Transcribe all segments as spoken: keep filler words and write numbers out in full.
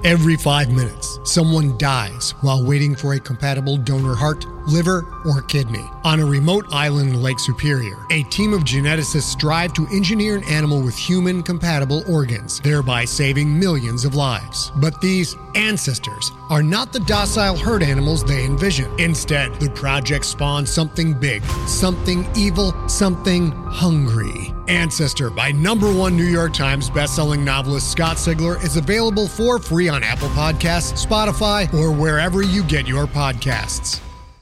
Every five minutes, someone dies while waiting for a compatible donor heart, liver, or kidney. On a remote island in Lake Superior, a team of geneticists strive to engineer an animal with human-compatible organs, thereby saving millions of lives. But these ancestors are not the docile herd animals they envision. Instead, the project spawns something big, something evil, something hungry. Ancestor by number one New York Times bestselling novelist Scott Sigler is available for free on Apple Podcasts, Spotify, or wherever you get your podcasts.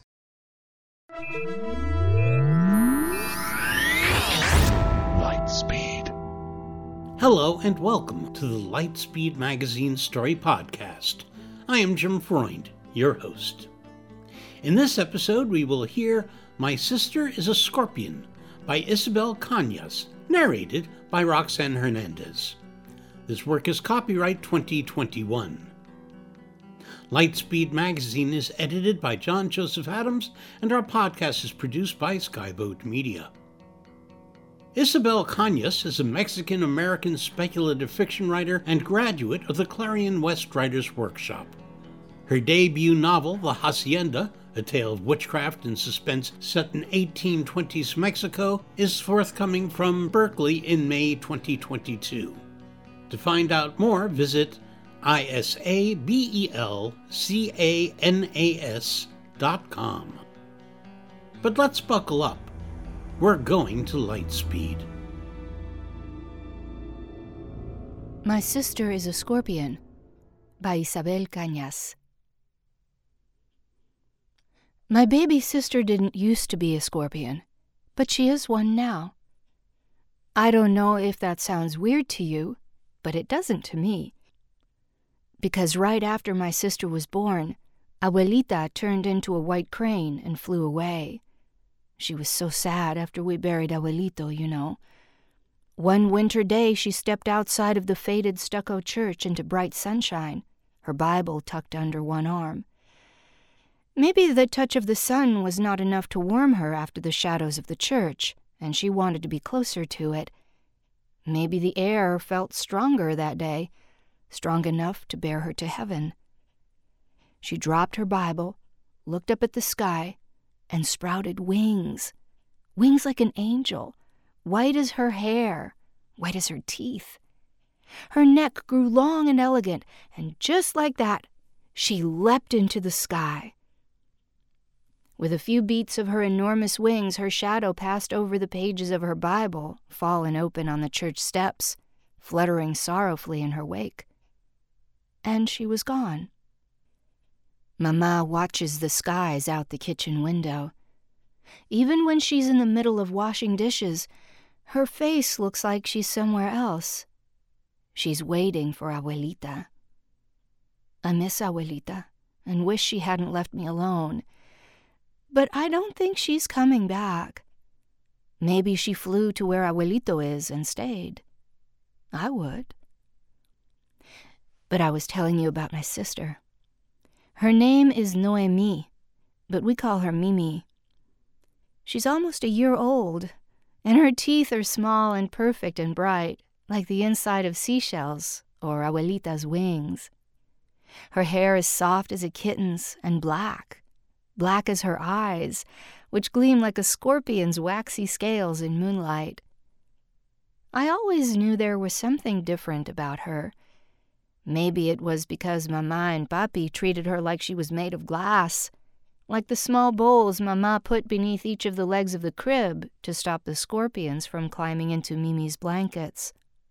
Lightspeed. Hello and welcome to the Lightspeed Magazine Story Podcast. I am Jim Freund, your host. In this episode, we will hear My Sister is a Scorpion by Isabel Cañas, narrated by Roxanne Hernandez. This work is copyright twenty twenty-one. Lightspeed Magazine is edited by John Joseph Adams, and our podcast is produced by Skyboat Media. Isabel Cañas is a Mexican-American speculative fiction writer and graduate of the Clarion West Writers Workshop. Her debut novel, The Hacienda, a tale of witchcraft and suspense set in eighteen twenties Mexico, is forthcoming from Berkeley in May twenty twenty-two. To find out more, visit isabelcanas dot com. But let's buckle up. We're going to Lightspeed. My Sister is a Scorpion by Isabel Cañas. My baby sister didn't used to be a scorpion, but she is one now. I don't know if that sounds weird to you, but it doesn't to me. Because right after my sister was born, Abuelita turned into a white crane and flew away. She was so sad after we buried Abuelito, you know. One winter day she stepped outside of the faded stucco church into bright sunshine, her Bible tucked under one arm. Maybe the touch of the sun was not enough to warm her after the shadows of the church, and she wanted to be closer to it. Maybe the air felt stronger that day, strong enough to bear her to heaven. She dropped her Bible, looked up at the sky, and sprouted wings. Wings like an angel, white as her hair, white as her teeth. Her neck grew long and elegant, and just like that, she leapt into the sky. With a few beats of her enormous wings, her shadow passed over the pages of her Bible, fallen open on the church steps, fluttering sorrowfully in her wake. And she was gone. Mama watches the skies out the kitchen window. Even when she's in the middle of washing dishes, her face looks like she's somewhere else. She's waiting for Abuelita. I miss Abuelita and wish she hadn't left me alone. But I don't think she's coming back. Maybe she flew to where Abuelito is and stayed. I would. But I was telling you about my sister. Her name is Noemi, but we call her Mimi. She's almost a year old, and her teeth are small and perfect and bright, like the inside of seashells or Abuelita's wings. Her hair is soft as a kitten's and black. Black as her eyes, which gleam like a scorpion's waxy scales in moonlight. I always knew there was something different about her. Maybe it was because Mama and Papi treated her like she was made of glass, like the small bowls Mama put beneath each of the legs of the crib to stop the scorpions from climbing into Mimi's blankets.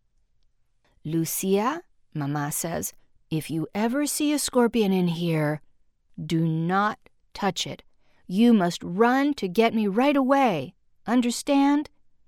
Lucia, Mama says, if you ever see a scorpion in here, do not touch it. You must run to get me right away. Understand?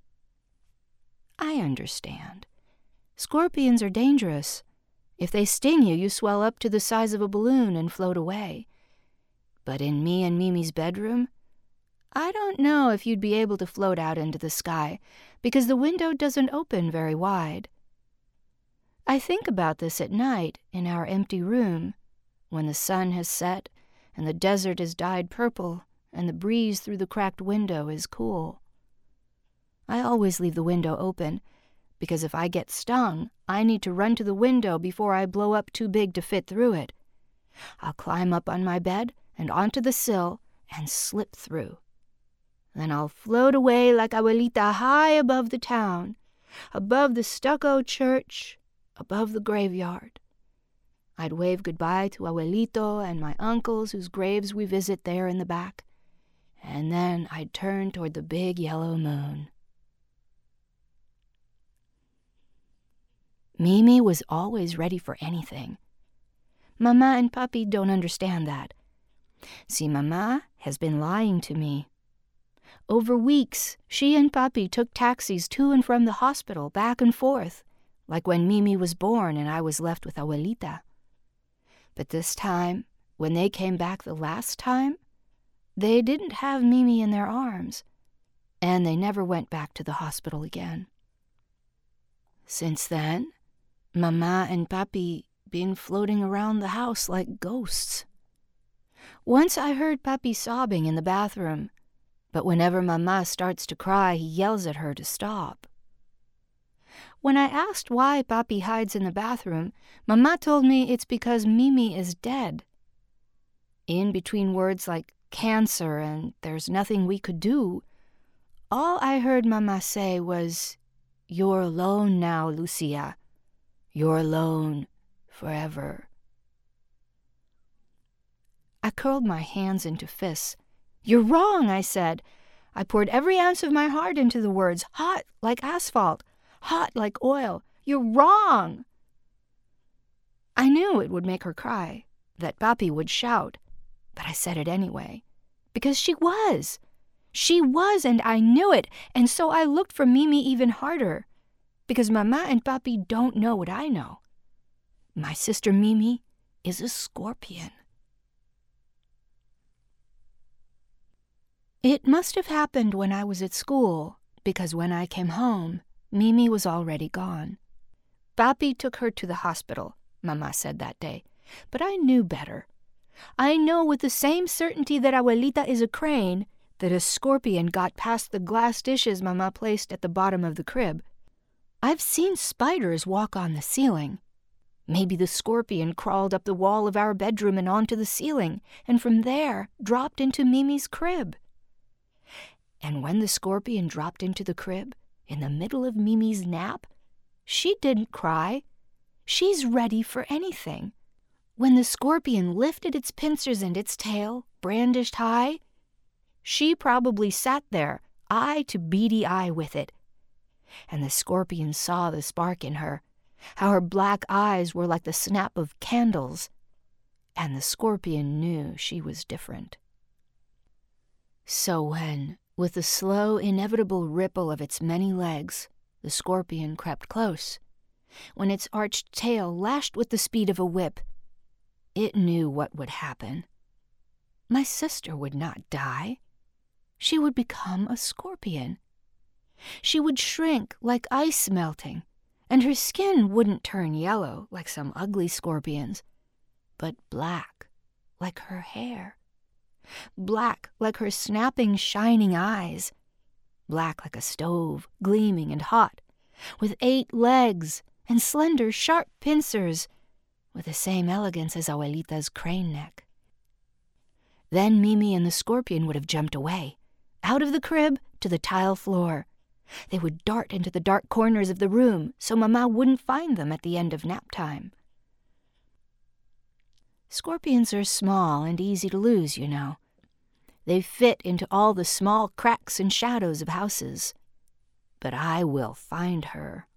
I understand. Scorpions are dangerous. If they sting you, you swell up to the size of a balloon and float away. But in me and Mimi's bedroom, I don't know if you'd be able to float out into the sky, because the window doesn't open very wide. I think about this at night in our empty room, when the sun has set and the desert is dyed purple and the breeze through the cracked window is cool. I always leave the window open, because if I get stung, I need to run to the window before I blow up too big to fit through it. I'll climb up on my bed and onto the sill and slip through. Then I'll float away like Abuelita high above the town, above the stucco church, above the graveyard. I'd wave goodbye to Abuelito and my uncles whose graves we visit there in the back, and then I'd turn toward the big yellow moon. Mimi was always ready for anything. Mama and Papi don't understand that. See, Mama has been lying to me. Over weeks, she and Papi took taxis to and from the hospital, back and forth, like when Mimi was born and I was left with Abuelita. But this time, when they came back the last time, they didn't have Mimi in their arms, and they never went back to the hospital again. Since then, Mama and Papi been floating around the house like ghosts. Once I heard Papi sobbing in the bathroom, but whenever Mama starts to cry, he yells at her to stop. When I asked why Papi hides in the bathroom, Mama told me it's because Mimi is dead. In between words like cancer and there's nothing we could do, all I heard Mama say was, "You're alone now, Lucia. You're alone forever." I curled my hands into fists. "You're wrong," I said. I poured every ounce of my heart into the words, hot like asphalt, hot like oil. "You're wrong." I knew it would make her cry, that Papi would shout, but I said it anyway, because she was. She was, and I knew it, and so I looked for Mimi even harder, because Mama and Papi don't know what I know. My sister Mimi is a scorpion. It must have happened when I was at school, because when I came home, Mimi was already gone. Papi took her to the hospital, Mama said that day, but I knew better. I know with the same certainty that Abuelita is a crane that a scorpion got past the glass dishes Mama placed at the bottom of the crib. I've seen spiders walk on the ceiling. Maybe the scorpion crawled up the wall of our bedroom and onto the ceiling, and from there dropped into Mimi's crib. And when the scorpion dropped into the crib, in the middle of Mimi's nap, she didn't cry. She's ready for anything. When the scorpion lifted its pincers and its tail, brandished high, she probably sat there, eye to beady eye with it. And the scorpion saw the spark in her, how her black eyes were like the snap of candles, and the scorpion knew she was different. So when, with the slow, inevitable ripple of its many legs, the scorpion crept close, when its arched tail lashed with the speed of a whip, it knew what would happen. My sister would not die. She would become a scorpion. She would shrink like ice melting, and her skin wouldn't turn yellow like some ugly scorpions, but black like her hair. Black like her snapping, shining eyes. Black like a stove, gleaming and hot, with eight legs and slender, sharp pincers, with the same elegance as Abuelita's crane neck. Then Mimi and the scorpion would have jumped away, out of the crib to the tile floor. They would dart into the dark corners of the room so Mama wouldn't find them at the end of nap time. Scorpions are small and easy to lose, you know. They fit into all the small cracks and shadows of houses. But I will find her.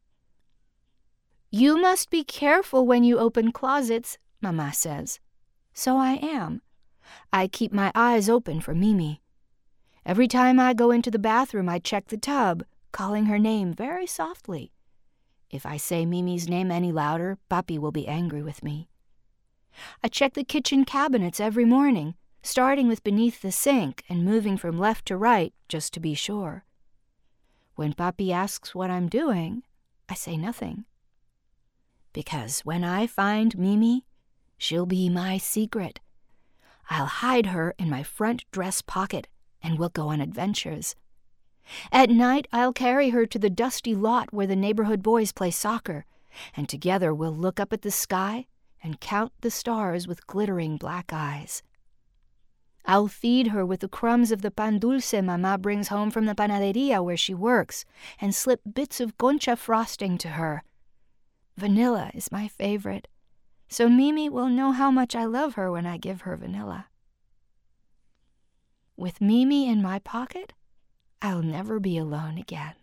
"You must be careful when you open closets," Mama says. So I am. I keep my eyes open for Mimi. Every time I go into the bathroom, I check the tub, calling her name very softly. If I say Mimi's name any louder, Papi will be angry with me. I check the kitchen cabinets every morning, starting with beneath the sink and moving from left to right just to be sure. When Papi asks what I'm doing, I say nothing. Because when I find Mimi, she'll be my secret. I'll hide her in my front dress pocket and we'll go on adventures. At night, I'll carry her to the dusty lot where the neighborhood boys play soccer, and together we'll look up at the sky and count the stars with glittering black eyes. I'll feed her with the crumbs of the pan dulce Mama brings home from the panaderia where she works, and slip bits of concha frosting to her. Vanilla is my favorite, so Mimi will know how much I love her when I give her vanilla. With Mimi in my pocket, I'll never be alone again.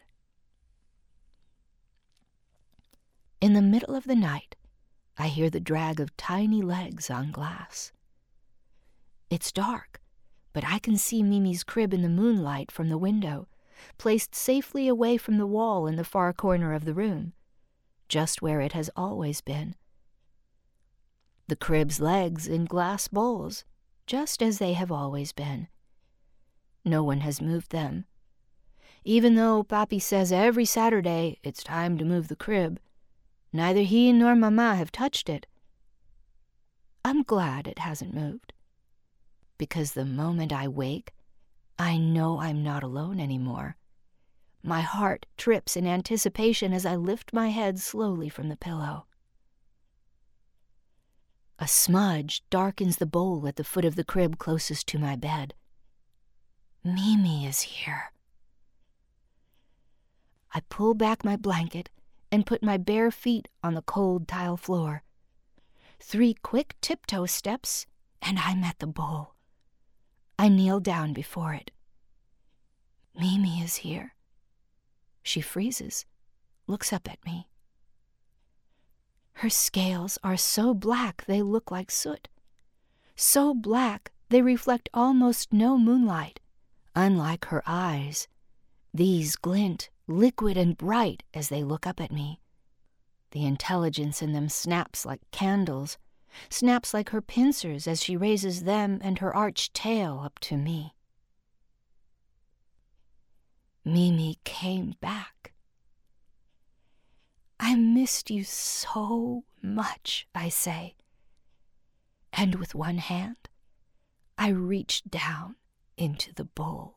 In the middle of the night, I hear the drag of tiny legs on glass. It's dark, but I can see Mimi's crib in the moonlight from the window, placed safely away from the wall in the far corner of the room, just where it has always been. The crib's legs in glass bowls, just as they have always been. No one has moved them. Even though Papi says every Saturday it's time to move the crib, neither he nor Mama have touched it. I'm glad it hasn't moved, because the moment I wake, I know I'm not alone anymore. My heart trips in anticipation as I lift my head slowly from the pillow. A smudge darkens the bowl at the foot of the crib closest to my bed. Mimi is here. I pull back my blanket and put my bare feet on the cold tile floor. Three quick tiptoe steps, and I'm at the bowl. I kneel down before it. Mimi is here. She freezes, looks up at me. Her scales are so black they look like soot. So black they reflect almost no moonlight. Unlike her eyes, these glint liquid and bright as they look up at me. The intelligence in them snaps like candles, snaps like her pincers as she raises them and her arched tail up to me. Mimi came back. I missed you so much, I say. And with one hand, I reach down into the bowl.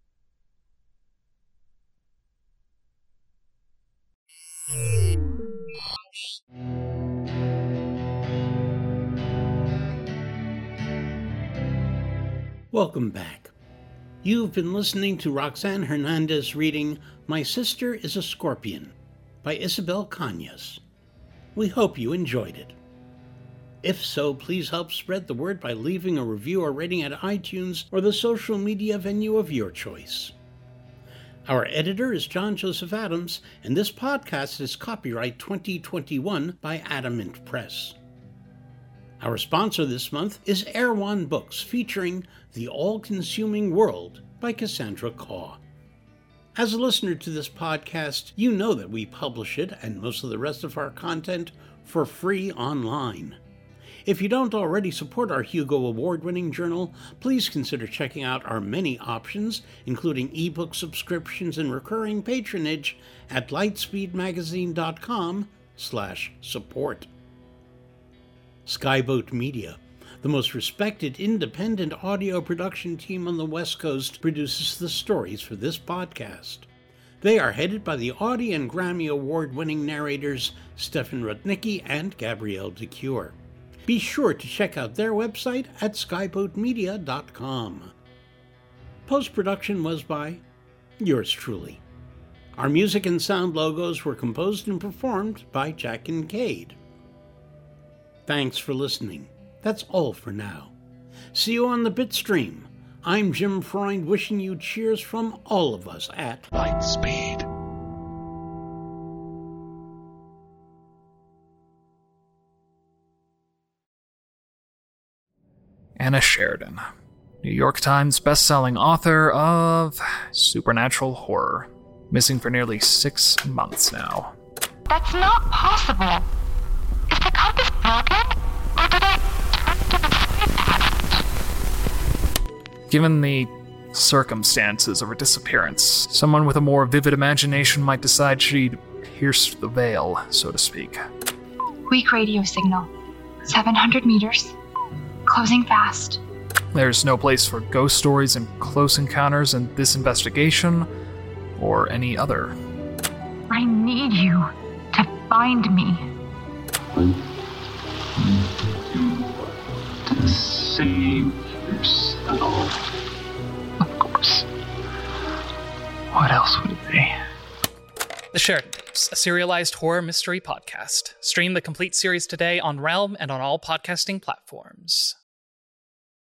Welcome back. You've been listening to Roxanne Hernandez reading My Sister is a Scorpion by Isabel Cañas. We hope you enjoyed it. If so, please help spread the word by leaving a review or rating at iTunes or the social media venue of your choice. Our editor is John Joseph Adams, and this podcast is copyright twenty twenty-one by Adamant Press. Our sponsor this month is Erewhon Books, featuring The All-Consuming World by Cassandra Kaw. As a listener to this podcast, you know that we publish it and most of the rest of our content for free online. If you don't already support our Hugo Award-winning journal, please consider checking out our many options, including ebook subscriptions and recurring patronage at lightspeedmagazine.com slash support. Skyboat Media, the most respected independent audio production team on the West Coast, produces the stories for this podcast. They are headed by the Audie and Grammy Award-winning narrators Stefan Rudnicki and Gabrielle DeCure. Be sure to check out their website at skyboat media dot com. Post-production was by yours truly. Our music and sound logos were composed and performed by Jack Kincaid. Thanks for listening. That's all for now. See you on the Bitstream. I'm Jim Freund, wishing you cheers from all of us at Lightspeed. Anna Sheridan, New York Times bestselling author of supernatural horror, missing for nearly six months now. That's not possible. Is the compass broken, or did I turn to the side? Given the circumstances of her disappearance, someone with a more vivid imagination might decide she'd pierced the veil, so to speak. Weak radio signal. seven hundred meters. Closing fast. There's no place for ghost stories and close encounters in this investigation, or any other. I need you to find me. To save yourself. Of course. What else would it be? The Sheridan Tapes, a serialized horror mystery podcast. Stream the complete series today on Realm and on all podcasting platforms.